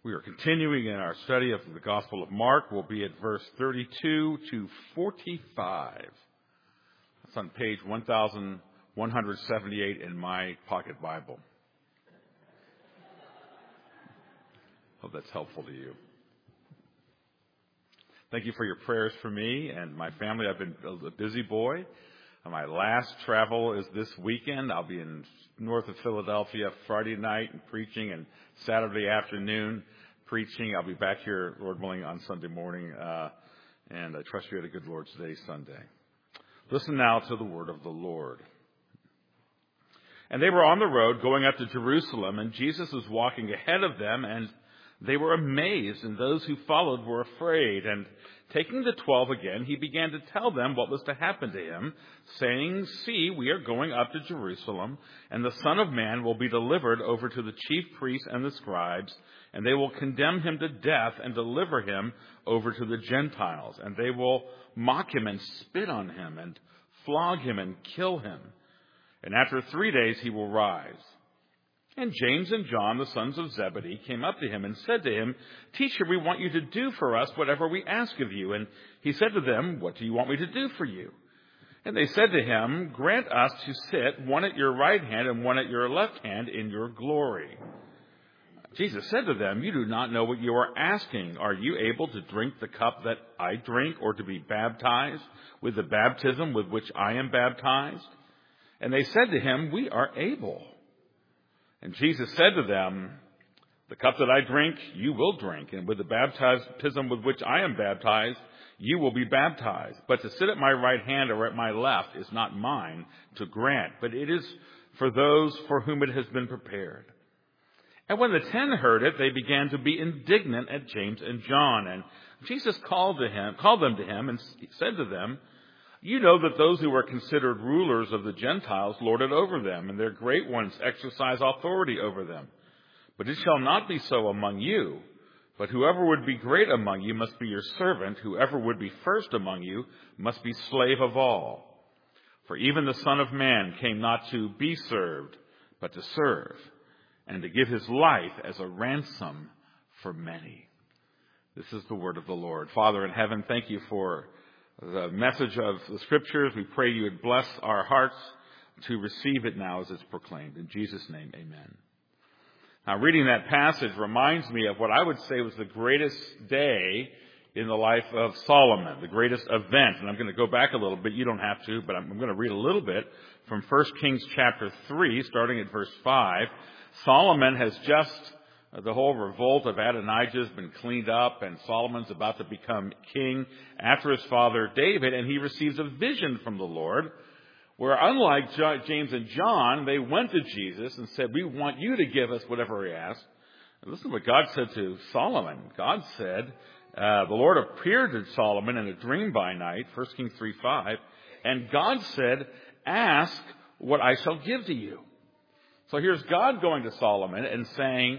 We are continuing in our study of the Gospel of Mark. We'll be at verse 32 to 45. That's on page 1178 in my pocket Bible. Hope that's helpful to you. Thank you for your prayers for me and my family. I've been a busy boy. My last travel is this weekend. I'll be in north of Philadelphia Friday night and preaching, and Saturday afternoon preaching. I'll be back here, Lord willing, on Sunday morning, and I trust you had a good Lord's Day Sunday. Listen now to the word of the Lord. And they were on the road going up to Jerusalem, and Jesus was walking ahead of them, and they were amazed, and those who followed were afraid. And taking the 12 again, he began to tell them what was to happen to him, saying, "See, we are going up to Jerusalem, and the Son of Man will be delivered over to the chief priests and the scribes, and they will condemn him to death and deliver him over to the Gentiles. And they will mock him and spit on him and flog him and kill him. And after 3 days he will rise." And James and John, the sons of Zebedee, came up to him and said to him, "Teacher, we want you to do for us whatever we ask of you." And he said to them, "What do you want me to do for you?" And they said to him, "Grant us to sit, one at your right hand and one at your left hand, in your glory." Jesus said to them, "You do not know what you are asking. Are you able to drink the cup that I drink, or to be baptized with the baptism with which I am baptized?" And they said to him, "We are able." And Jesus said to them, "The cup that I drink, you will drink, and with the baptism with which I am baptized, you will be baptized. But to sit at my right hand or at my left is not mine to grant, but it is for those for whom it has been prepared." And when the 10 heard it, they began to be indignant at James and John. And Jesus called them to him and said to them, "You know that those who are considered rulers of the Gentiles lord it over them, and their great ones exercise authority over them. But it shall not be so among you. But whoever would be great among you must be your servant. Whoever would be first among you must be slave of all. For even the Son of Man came not to be served, but to serve, and to give his life as a ransom for many." This is the word of the Lord. Father in heaven, thank you for the message of the Scriptures. We pray you would bless our hearts to receive it now as it's proclaimed. In Jesus' name, amen. Now, reading that passage reminds me of what I would say was the greatest day in the life of Solomon, the greatest event. And I'm going to go back a little bit. You don't have to, but I'm going to read a little bit from 1 Kings chapter 3, starting at verse 5. Solomon has the whole revolt of Adonijah has been cleaned up, and Solomon's about to become king after his father David, and he receives a vision from the Lord where, unlike James and John, they went to Jesus and said, "We want you to give us whatever we ask." And listen to what God said to Solomon. God said, the Lord appeared to Solomon in a dream by night, 1 Kings 3:5, and God said, "Ask what I shall give to you." So here's God going to Solomon and saying,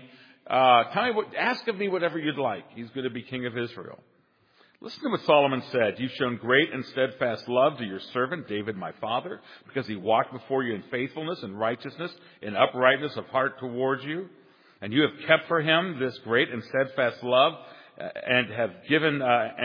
ask of me whatever you'd like. He's going to be king of Israel. Listen to what Solomon said. "You've shown great and steadfast love to your servant David, my father, because he walked before you in faithfulness and righteousness, in uprightness of heart towards you. And you have kept for him this great and steadfast love, and have given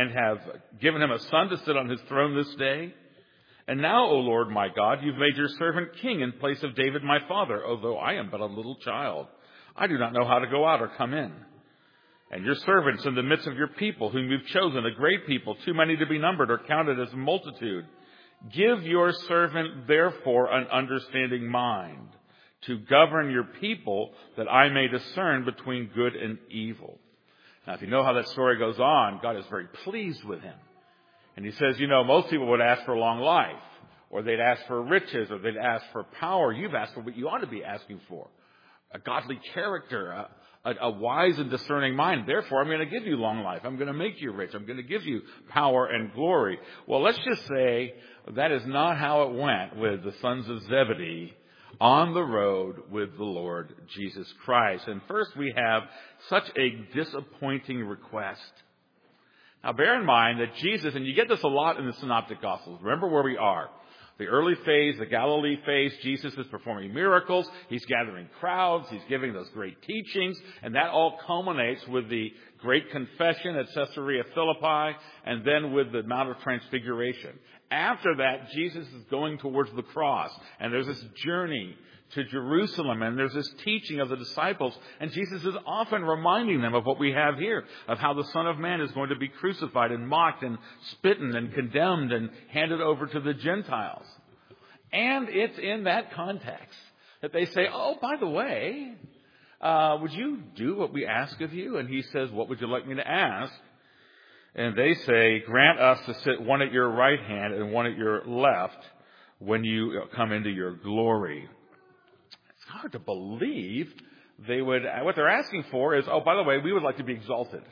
him a son to sit on his throne this day. And now, O Lord my God, you've made your servant king in place of David, my father, although I am but a little child. I do not know how to go out or come in. And your servants in the midst of your people, whom you've chosen, a great people, too many to be numbered or counted as a multitude. Give your servant, therefore, an understanding mind to govern your people, that I may discern between good and evil." Now, if you know how that story goes on, God is very pleased with him. And he says, most people would ask for a long life, or they'd ask for riches, or they'd ask for power. You've asked for what you ought to be asking for. A godly character, a wise and discerning mind. Therefore, I'm going to give you long life. I'm going to make you rich. I'm going to give you power and glory. Well, let's just say that is not how it went with the sons of Zebedee on the road with the Lord Jesus Christ. And first, we have such a disappointing request. Now, bear in mind that Jesus, and you get this a lot in the Synoptic Gospels. Remember where we are. The early phase, the Galilee phase, Jesus is performing miracles. He's gathering crowds. He's giving those great teachings. And that all culminates with the great confession at Caesarea Philippi and then with the Mount of Transfiguration. After that, Jesus is going towards the cross. And there's this journey to Jerusalem, and there's this teaching of the disciples, and Jesus is often reminding them of what we have here, of how the Son of Man is going to be crucified and mocked and spitten and condemned and handed over to the Gentiles. And it's in that context that they say, oh, by the way, would you do what we ask of you? And he says, what would you like me to ask? And they say, grant us to sit one at your right hand and one at your left when you come into your glory. It's hard to believe what they're asking for is, oh, by the way, we would like to be exalted.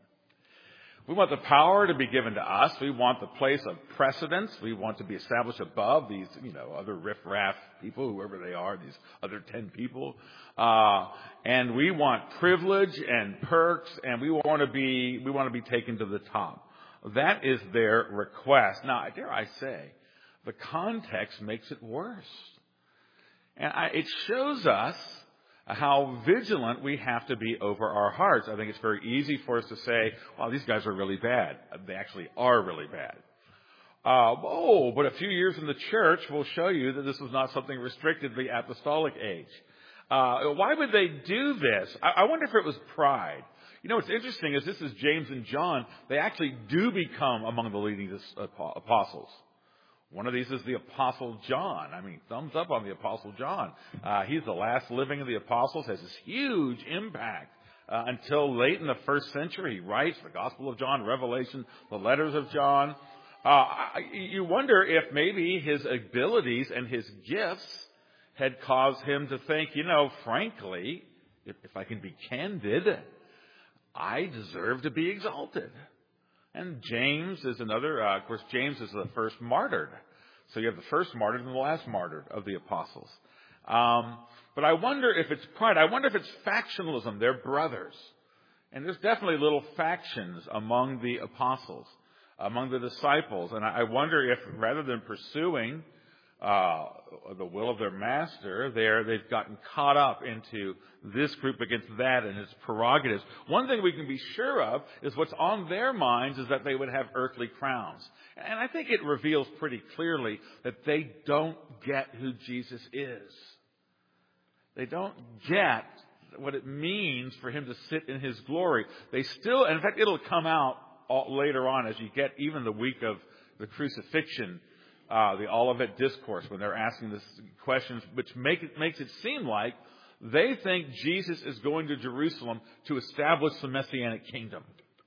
We want the power to be given to us. We want the place of precedence. We want to be established above these, other riffraff people, whoever they are, these other 10 people. And we want privilege and perks, and we want to be taken to the top. That is their request. Now, dare I say, the context makes it worse. And it shows us how vigilant we have to be over our hearts. I think it's very easy for us to say, well, these guys are really bad. They actually are really bad. But a few years in the church will show you that this was not something restricted to the apostolic age. Why would they do this? I wonder if it was pride. What's interesting is this is James and John. They actually do become among the leading apostles. One of these is the Apostle John. Thumbs up on the Apostle John. He's the last living of the apostles, has this huge impact until late in the first century. He writes the Gospel of John, Revelation, the letters of John. You wonder if maybe his abilities and his gifts had caused him to think, frankly, if I can be candid, I deserve to be exalted. And James is another, of course, James is the first martyred. So you have the first martyred and the last martyred of the apostles. But I wonder if it's pride. I wonder if it's factionalism. They're brothers. And there's definitely little factions among the apostles, among the disciples. And I wonder if rather than pursuing the will of their master, they've gotten caught up into this group against that and its prerogatives. One thing we can be sure of is what's on their minds is that they would have earthly crowns. And I think it reveals pretty clearly that they don't get who Jesus is. They don't get what it means for him to sit in his glory. They still, in fact, it'll come out later on as you get even the week of the crucifixion, the Olivet Discourse, when they're asking this questions, which makes it seem like they think Jesus is going to Jerusalem to establish the Messianic kingdom.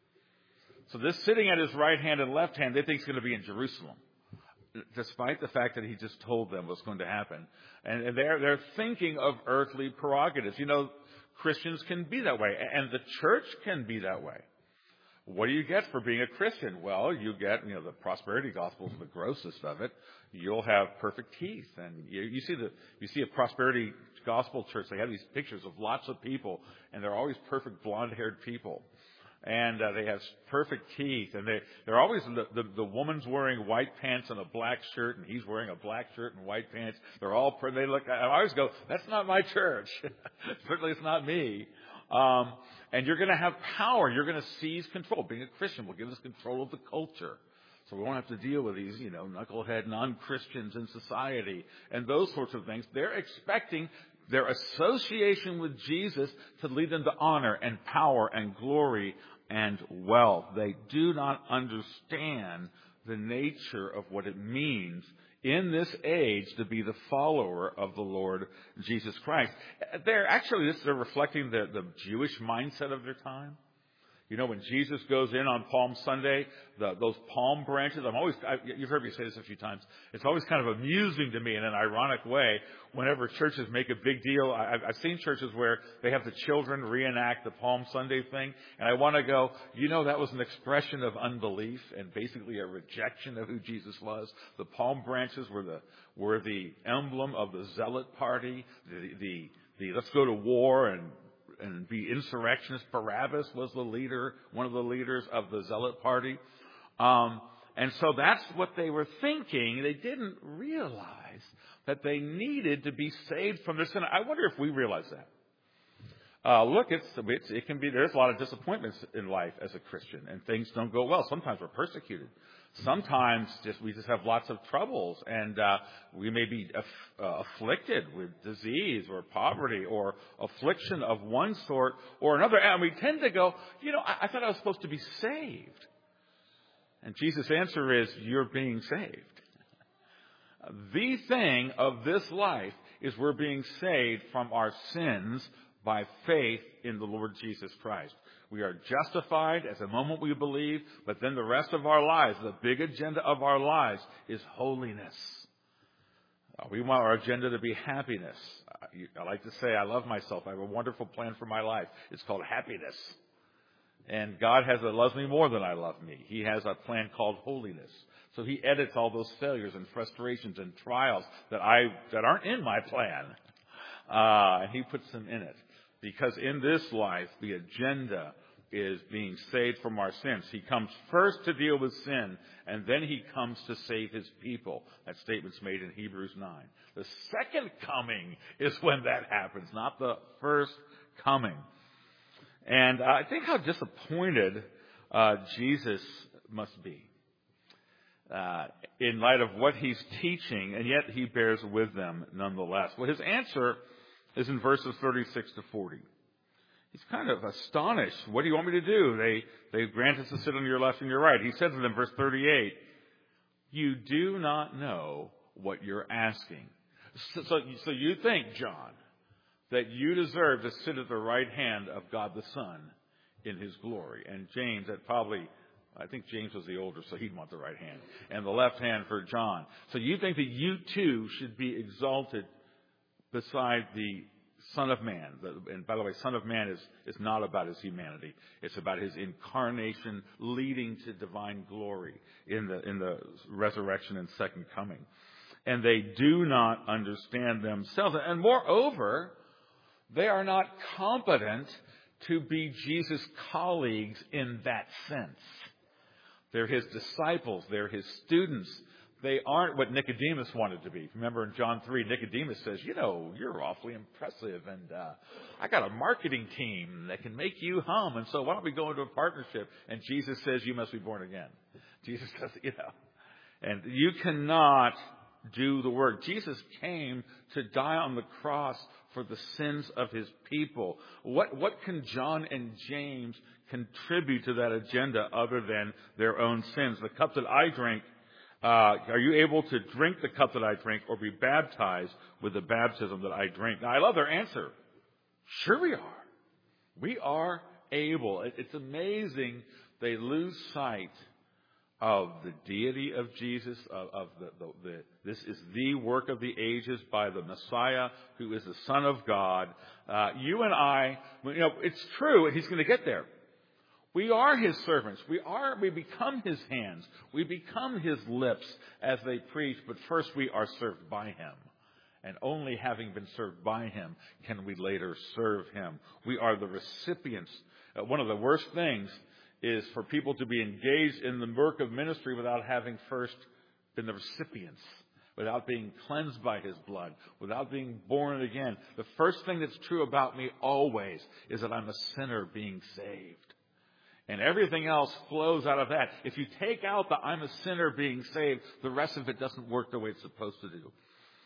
So this sitting at his right hand and left hand, they think is going to be in Jerusalem, despite the fact that he just told them what's going to happen. And they're thinking of earthly prerogatives. Christians can be that way, and the church can be that way. What do you get for being a Christian? Well, you get, the prosperity gospel is the grossest of it. You'll have perfect teeth. And you see a prosperity gospel church, they have these pictures of lots of people, and they're always perfect blonde-haired people. And they have perfect teeth, and they're always, the woman's wearing white pants and a black shirt, and he's wearing a black shirt and white pants. I always go, that's not my church. Certainly it's not me. And you're going to have power. You're going to seize control. Being a Christian will give us control of the culture. So we won't have to deal with these, knucklehead non-Christians in society and those sorts of things. They're expecting their association with Jesus to lead them to honor and power and glory and wealth. They do not understand the nature of what it means in this age to be the follower of the Lord Jesus Christ. They're reflecting the Jewish mindset of their time. When Jesus goes in on Palm Sunday, those palm branches, you've heard me say this a few times, it's always kind of amusing to me in an ironic way whenever churches make a big deal. I've seen churches where they have the children reenact the Palm Sunday thing, and I want to go, that was an expression of unbelief and basically a rejection of who Jesus was. The palm branches were the emblem of the zealot party, the let's go to war and be insurrectionists. Barabbas was one of the leaders of the zealot party. And And so that's what they were thinking. They didn't realize that they needed to be saved from their sin. I wonder if we realize that. Look, it can be, there's a lot of disappointments in life as a Christian, and things don't go well. Sometimes we're persecuted. Sometimes we just have lots of troubles, and we may be afflicted with disease or poverty or affliction of one sort or another. And we tend to go, I thought I was supposed to be saved. And Jesus' answer is, you're being saved. The thing of this life is we're being saved from our sins by faith in the Lord Jesus Christ. We are justified at the moment we believe, but then the rest of our lives, the big agenda of our lives is holiness. We want our agenda to be happiness. I like to say I love myself. I have a wonderful plan for my life. It's called happiness. And God loves me more than I love me. He has a plan called holiness. So He edits all those failures and frustrations and trials that aren't in my plan. And He puts them in it. Because in this life, the agenda is being saved from our sins. He comes first to deal with sin, and then He comes to save His people. That statement's made in Hebrews 9. The second coming is when that happens, not the first coming. And I think how disappointed Jesus must be in light of what He's teaching, and yet He bears with them nonetheless. Well, His answer is in verses 36 to 40. He's kind of astonished. What do you want me to do? They grant us to sit on your left and your right. He says to them, verse 38, you do not know what you're asking. So you think, John, that you deserve to sit at the right hand of God the Son in His glory. And James, I think James was the older, so he'd want the right hand. And the left hand for John. So you think that you too should be exalted beside the Son of Man. And by the way, Son of Man is not about His humanity. It's about His incarnation leading to divine glory in the resurrection and second coming. And they do not understand themselves. And moreover, they are not competent to be Jesus' colleagues in that sense. They're His disciples. They're His students. They aren't what Nicodemus wanted to be. Remember in John 3, Nicodemus says, you're awfully impressive, and I got a marketing team that can make you hum, and so why don't we go into a partnership? And Jesus says, you must be born again. Jesus says, and you cannot do the work. Jesus came to die on the cross for the sins of His people. What can John and James contribute to that agenda other than their own sins? The cup that I drink, are you able to drink the cup that I drink or be baptized with the baptism that I drink? Now, I love their answer. Sure we are. We are able. It's amazing they lose sight of the deity of Jesus, this is the work of the ages by the Messiah, who is the Son of God. You and I, it's true, and He's going to get there. We are His servants. We become His hands. We become His lips as they preach, but first we are served by Him. And only having been served by Him can we later serve Him. We are the recipients. One of the worst things is for people to be engaged in the work of ministry without having first been the recipients, without being cleansed by His blood, without being born again. The first thing that's true about me always is that I'm a sinner being saved. And everything else flows out of that. If you take out the I'm a sinner being saved, the rest of it doesn't work the way it's supposed to do.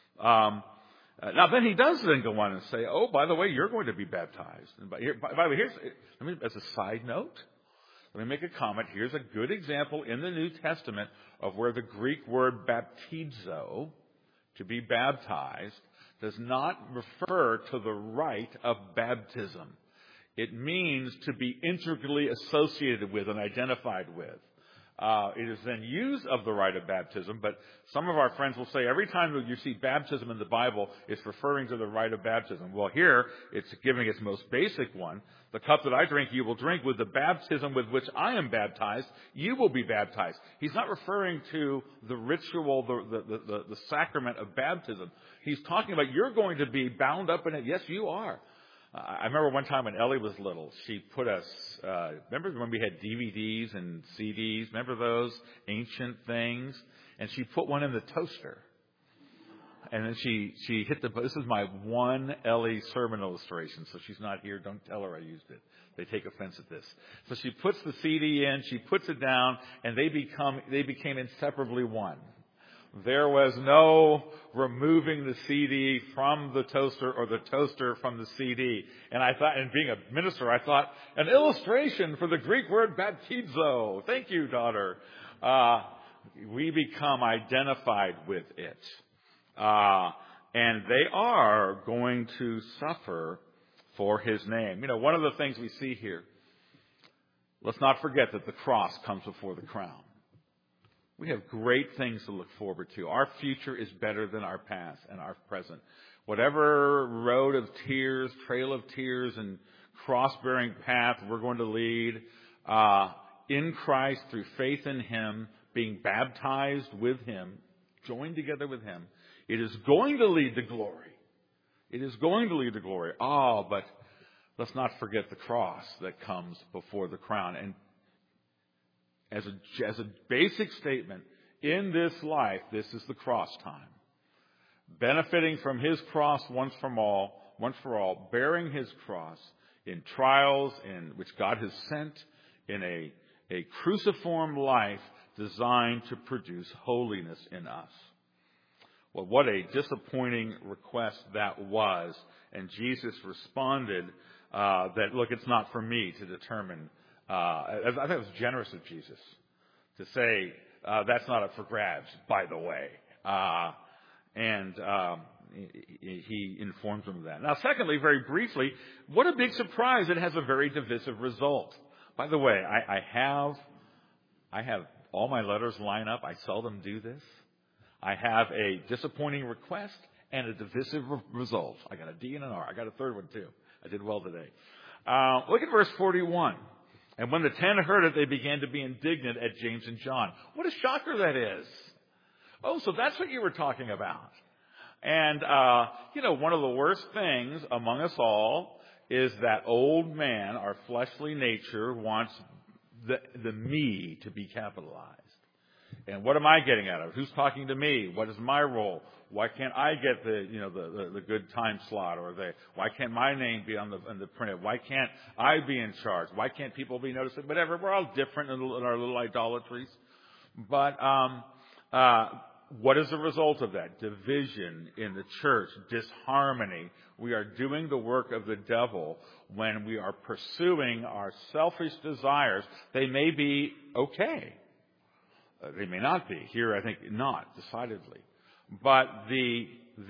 Now then He does then go on and say, oh, by the way, you're going to be baptized. And by the way, as a side note, let me make a comment. Here's a good example in the New Testament of where the Greek word baptizo, to be baptized, does not refer to the rite of baptism. It means to be integrally associated with and identified with. It is then used of the rite of baptism, but some of our friends will say every time you see baptism in the Bible, it's referring to the rite of baptism. Well, here, it's giving its most basic one. The cup that I drink, you will drink. With the baptism with which I am baptized, you will be baptized. He's not referring to the ritual, the sacrament of baptism. He's talking about you're going to be bound up in it. Yes, you are. I remember one time when Ellie was little, she put us, remember when we had DVDs and CDs? Remember those ancient things? And she put one in the toaster. And then she hit this is my one Ellie sermon illustration, so she's not here. Don't tell her I used it. They take offense at this. So she puts the CD in, she puts it down, and they became inseparably one. There was no removing the CD from the toaster or the toaster from the CD. And I thought, and being a minister, I thought, an illustration for the Greek word baptizo. Thank you, daughter. We become identified with it. And they are going to suffer for his name. You know, one of the things we see here, let's not forget that the cross comes before the crown. We have great things to look forward to. Our future is better than our past and our present. Whatever road of tears, trail of tears, and cross-bearing path we're going to lead in Christ through faith in him, being baptized with him, joined together with him, it is going to lead to glory. It is going to lead to glory. But let's not forget the cross that comes before the crown. And as a basic statement, in this life, this is the cross time. Benefiting from his cross once for all, bearing his cross in trials in which God has sent in a cruciform life designed to produce holiness in us. Well, what a disappointing request that was. And Jesus responded that, look, it's not for me to determine. I think it was generous of Jesus to say, that's not up for grabs, by the way. And he informs them of that. Now, secondly, very briefly, what a big surprise. It has a very divisive result. By the way, I have all my letters line up. I seldom do this. I have a disappointing request and a divisive result. I got a D and an R. I got a third one, too. I did well today. Look at verse 41. And when the 10 heard it, they began to be indignant at James and John. What a shocker that is. Oh, so that's what you were talking about. And, one of the worst things among us all is that old man, our fleshly nature, wants the me to be capitalized. And what am I getting out of it? Who's talking to me? What is my role? Why can't I get the good time slot, or why can't my name be on the printed? Why can't I be in charge? Why can't people be noticing? Whatever. We're all different in our little idolatries. But what is the result of that? Division in the church, disharmony. We are doing the work of the devil when we are pursuing our selfish desires. They may be okay. They may not be. Here, I think not, decidedly. But the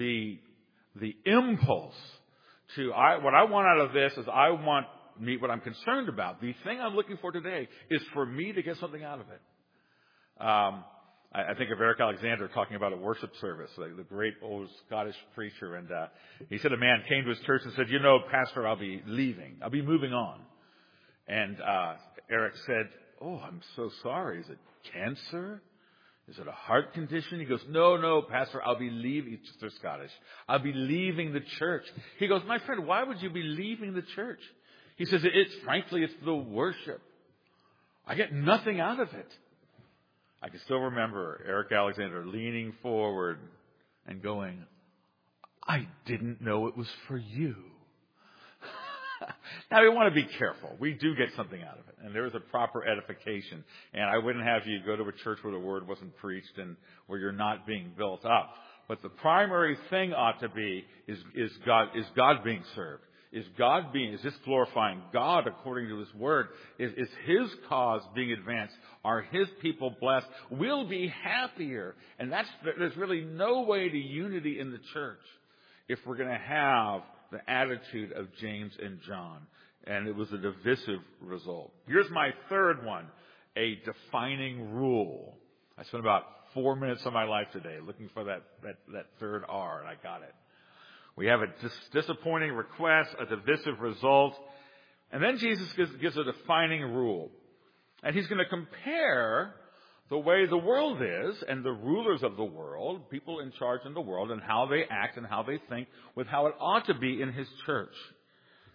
impulse to, what I want out of this is what I'm concerned about. The thing I'm looking for today is for me to get something out of it. I think of Eric Alexander talking about a worship service, like the great old Scottish preacher. And he said a man came to his church and said, Pastor, I'll be leaving. I'll be moving on. And Eric said, oh, I'm so sorry. Is it cancer? Is it a heart condition? He goes, no, Pastor, I'll be leaving. They're Scottish. I'll be leaving the church. He goes, my friend, why would you be leaving the church? He says, it's the worship. I get nothing out of it. I can still remember Eric Alexander leaning forward and going, I didn't know it was for you. Now, we want to be careful. We do get something out of it, and there is a proper edification. And I wouldn't have you go to a church where the word wasn't preached and where you're not being built up. But the primary thing ought to be is God being served? Is this glorifying God according to His Word? Is His cause being advanced? Are His people blessed? We'll be happier. And there's really no way to unity in the church if we're going to have the attitude of James and John. And it was a divisive result. Here's my third one, a defining rule. I spent about 4 minutes of my life today looking for that third R, and I got it. We have a disappointing request, a divisive result, and then Jesus gives a defining rule. And He's going to compare the way the world is and the rulers of the world, people in charge in the world, and how they act and how they think with how it ought to be in His church.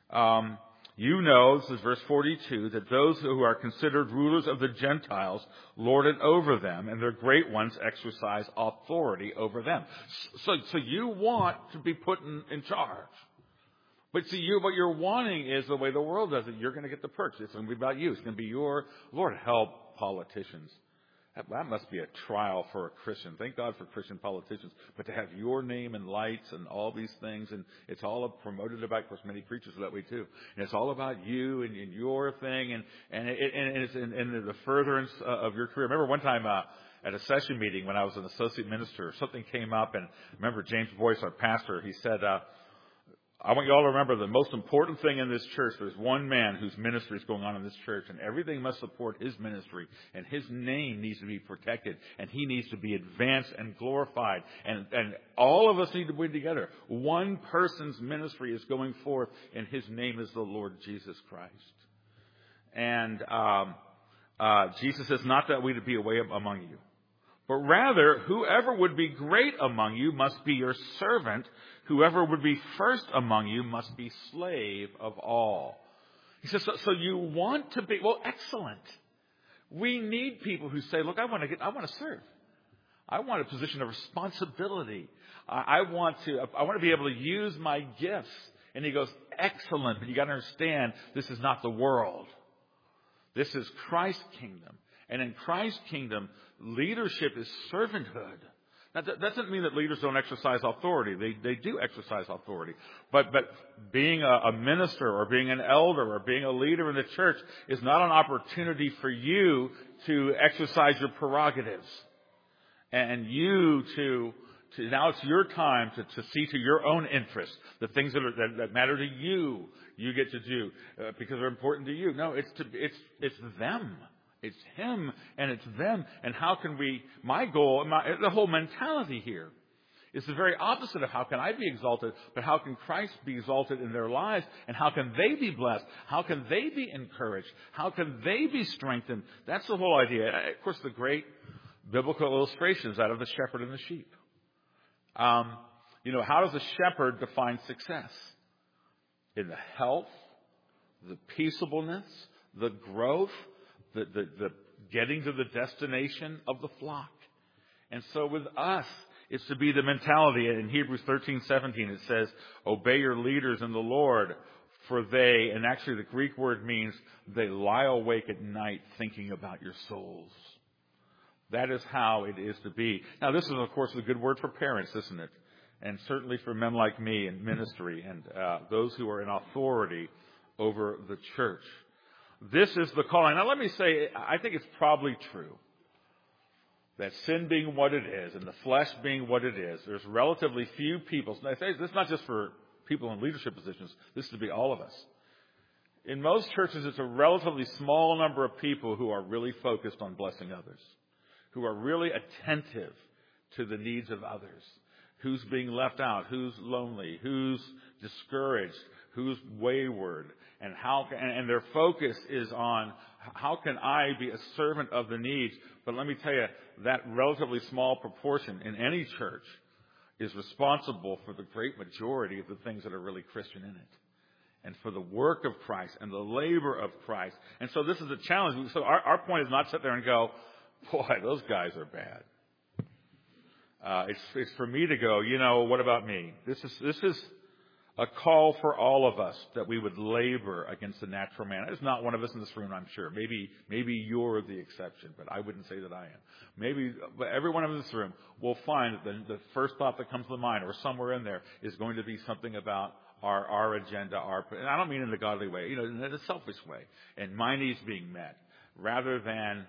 You know, this is verse 42, that those who are considered rulers of the Gentiles lord it over them, and their great ones exercise authority over them. So you want to be put in charge. But see, what you're wanting is the way the world does it. You're going to get the perks. It's going to be about you. It's going to be your, Lord, help politicians. That must be a trial for a Christian. Thank God for Christian politicians. But to have your name and lights and all these things, and it's all promoted about, of course, many preachers are that way too. And it's all about you and your thing, and it's in the furtherance of your career. I remember one time at a session meeting when I was an associate minister, something came up, and I remember James Boyce, our pastor, he said, I want you all to remember the most important thing in this church, there's one man whose ministry is going on in this church, and everything must support his ministry, and his name needs to be protected, and he needs to be advanced and glorified, and all of us need to be together. One person's ministry is going forth, and his name is the Lord Jesus Christ. And Jesus says, not that we to be away among you, but rather, whoever would be great among you must be your servant. Whoever would be first among you must be slave of all. He says, so you want to be, well, excellent. We need people who say, look, I want to serve. I want a position of responsibility. I want to be able to use my gifts. And he goes, excellent, but you got to understand, this is not the world. This is Christ's kingdom. And in Christ's kingdom, leadership is servanthood. Now, that doesn't mean that leaders don't exercise authority. They do exercise authority. But being a minister or being an elder or being a leader in the church is not an opportunity for you to exercise your prerogatives. And you to now it's your time to see to your own interests, the things that matter to you, you get to do because they're important to you. No, it's them. It's him and it's them. And how can my goal, the whole mentality here is the very opposite of how can I be exalted, but how can Christ be exalted in their lives, and how can they be blessed? How can they be encouraged? How can they be strengthened? That's the whole idea. Of course, the great biblical illustrations out of the shepherd and the sheep. How does a shepherd define success? In the health, the peaceableness, the growth, the getting to the destination of the flock. And so with us, it's to be the mentality. In Hebrews 13:17, it says, obey your leaders in the Lord, for they, and actually the Greek word means they lie awake at night thinking about your souls. That is how it is to be. Now, this is, of course, a good word for parents, isn't it? And certainly for men like me in ministry and those who are in authority over the church. This is the calling. Now, let me say, I think it's probably true that sin being what it is and the flesh being what it is, there's relatively few people. This is not just for people in leadership positions. This is to be all of us. In most churches, it's a relatively small number of people who are really focused on blessing others, who are really attentive to the needs of others, who's being left out, who's lonely, who's discouraged, who's wayward, and their focus is on how can I be a servant of the needs. But let me tell you, that relatively small proportion in any church is responsible for the great majority of the things that are really Christian in it, and for the work of Christ and the labor of Christ. And so this is a challenge. So our point is not to sit there and go, boy, those guys are bad. It's for me to go, what about me? This is a call for all of us that we would labor against the natural man. There's not one of us in this room, I'm sure. Maybe you're the exception, but I wouldn't say that I am. But every one of us in this room will find that the first thought that comes to mind, or somewhere in there, is going to be something about our agenda, and I don't mean in the godly way, in a selfish way, and my needs being met, rather than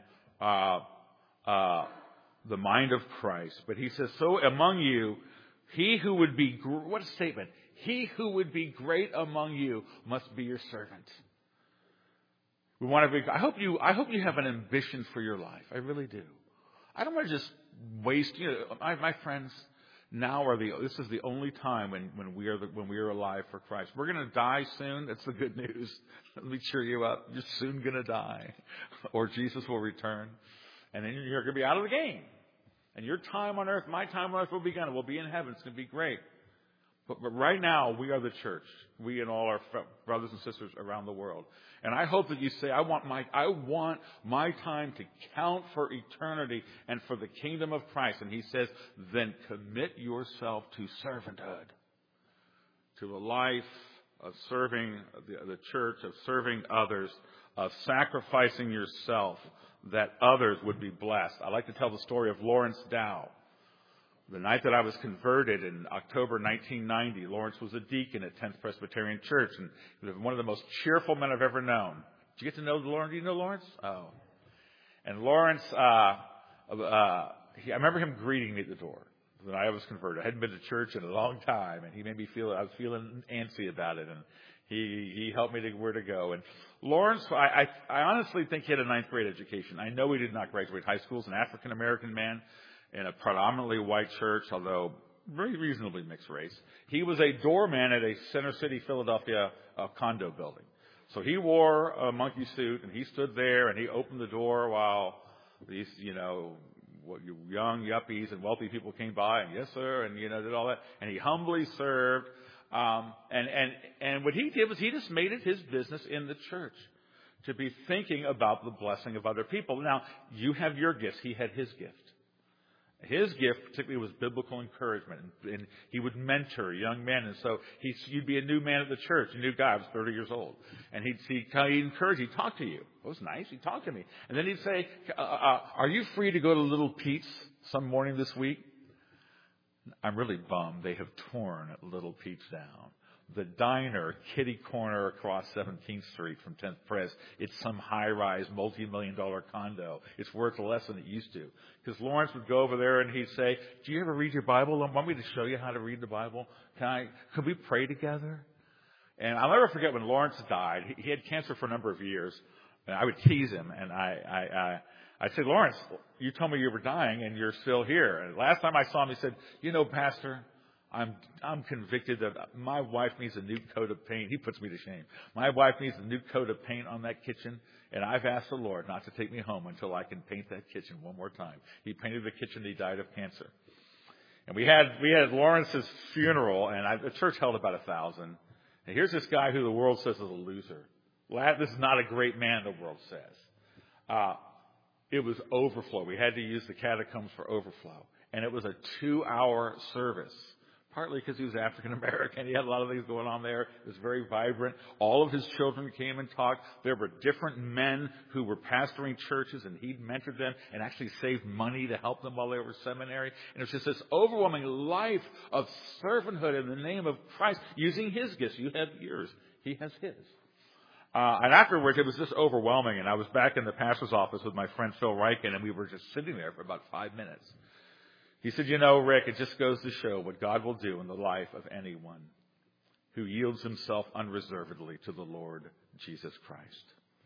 the mind of Christ. But he says, so among you, he who would be, what a statement, he who would be great among you must be your servant. We want to be, I hope you have an ambition for your life. I really do. I don't want to just waste, my friends, this is the only time when we are alive for Christ. We're going to die soon. That's the good news. Let me cheer you up. You're soon going to die, or Jesus will return, and then you're going to be out of the game. And your time on earth, my time on earth will be gone. We'll be in heaven. It's going to be great. But right now, we are the church. We and all our brothers and sisters around the world. And I hope that you say, I want my time to count for eternity and for the kingdom of Christ. And he says, then commit yourself to servanthood, to a life of serving the church, of serving others, of sacrificing yourself that others would be blessed. I like to tell the story of Lawrence Dow. The night that I was converted in October 1990, Lawrence was a deacon at 10th Presbyterian Church, and he was one of the most cheerful men I've ever known. Did you get to know Lawrence? Do you know Lawrence? Oh. And Lawrence, I remember him greeting me at the door when I was converted. I hadn't been to church in a long time, and he made me feel, I was feeling antsy about it, and he helped me to where to go. And Lawrence, I honestly think he had a 9th grade education. I know he did not graduate high school. He's an African-American man in a predominantly white church, although very reasonably mixed race. He was a doorman at a Center City, Philadelphia condo building. So he wore a monkey suit, and he stood there, and he opened the door while these, young yuppies and wealthy people came by, and yes, sir, and, did all that. And he humbly served. And what he did was he just made it his business in the church to be thinking about the blessing of other people. Now, you have your gifts. He had his gift. His gift particularly was biblical encouragement, and he would mentor young men. And so you'd be a new man at the church, a new guy. I was 30 years old, and he'd encourage, he'd talk to you. It was nice. He'd talk to me, and then he'd say, "Are you free to go to Little Pete's some morning this week?" I'm really bummed. They have torn Little Pete's down. The diner, kitty corner across 17th Street from 10th Pres. It's some high-rise, multi-million-dollar condo. It's worth less than it used to. Because Lawrence would go over there and he'd say, "Do you ever read your Bible? Want me to show you how to read the Bible? Could we pray together?" And I'll never forget when Lawrence died. He had cancer for a number of years. And I would tease him, and I'd say, "Lawrence, you told me you were dying, and you're still here." And last time I saw him, he said, "Pastor, I'm convicted that my wife needs a new coat of paint." He puts me to shame. My wife needs a new coat of paint on that kitchen, and I've asked the Lord not to take me home until I can paint that kitchen one more time. He painted the kitchen. He died of cancer. And we had Lawrence's funeral, and the church held about 1,000. And here's this guy who the world says is a loser. This is not a great man, the world says. It was overflow. We had to use the catacombs for overflow. And it was a 2-hour service. Partly because he was African American. He had a lot of things going on there. It was very vibrant. All of his children came and talked. There were different men who were pastoring churches, and he mentored them and actually saved money to help them while they were seminary. And it was just this overwhelming life of servanthood in the name of Christ, using his gifts. You have yours. He has his. And afterwards, it was just overwhelming. And I was back in the pastor's office with my friend Phil Ryken, and we were just sitting there for about 5 minutes. He said, Rick, it just goes to show what God will do in the life of anyone who yields himself unreservedly to the Lord Jesus Christ.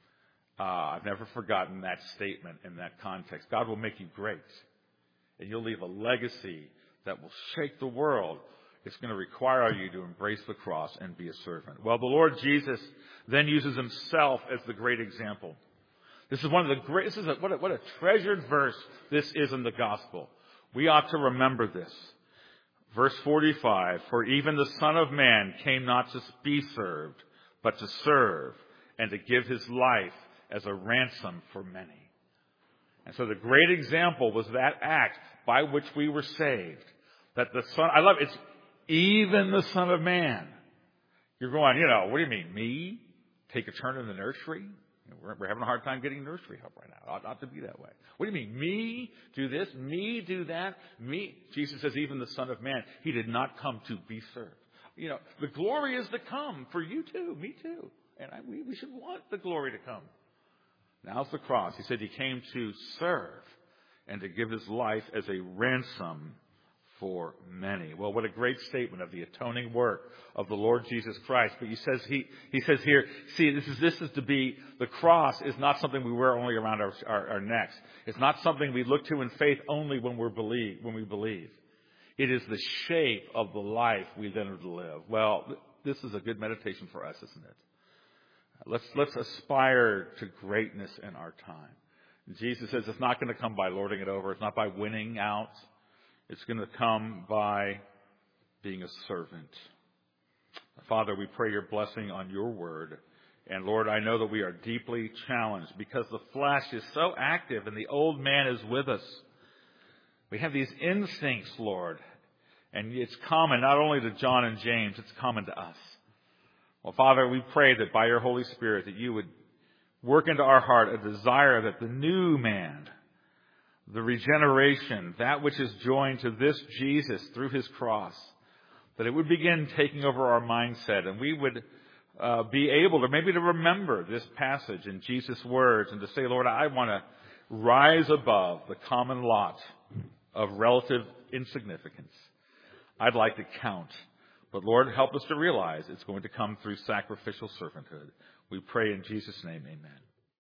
I've never forgotten that statement in that context. God will make you great, and you'll leave a legacy that will shake the world. It's going to require you to embrace the cross and be a servant. Well, the Lord Jesus then uses himself as the great example. This is one of the great. What a treasured verse this is in the gospel. We ought to remember this. Verse 45, "For even the Son of Man came not to be served, but to serve, and to give his life as a ransom for many." And so the great example was that act by which we were saved. That the Son, I love it, it's even the Son of Man. You're going, what do you mean, me? Take a turn in the nursery? We're having a hard time getting nursery help right now. It ought to be that way. What do you mean? Me do this? Me do that? Me? Jesus says, even the Son of Man, he did not come to be served. The glory is to come for you too, me too. And we should want the glory to come. Now's the cross. He said he came to serve and to give his life as a ransom for many. Well, what a great statement of the atoning work of the Lord Jesus Christ. But he says here, see, this is to be, the cross is not something we wear only around our necks. It's not something we look to in faith only when we believe. It is the shape of the life we then are to live. Well, this is a good meditation for us, isn't it? Let's aspire to greatness in our time. Jesus says it's not going to come by lording it over. It's not by winning out. It's going to come by being a servant. Father, we pray your blessing on your word. And Lord, I know that we are deeply challenged because the flesh is so active and the old man is with us. We have these instincts, Lord, and it's common not only to John and James, it's common to us. Well, Father, we pray that by your Holy Spirit that you would work into our heart a desire that the new man, the regeneration, that which is joined to this Jesus through his cross, that it would begin taking over our mindset, and we would be able to maybe to remember this passage in Jesus' words and to say, Lord, I want to rise above the common lot of relative insignificance. I'd like to count. But Lord, help us to realize it's going to come through sacrificial servanthood. We pray in Jesus' name, amen.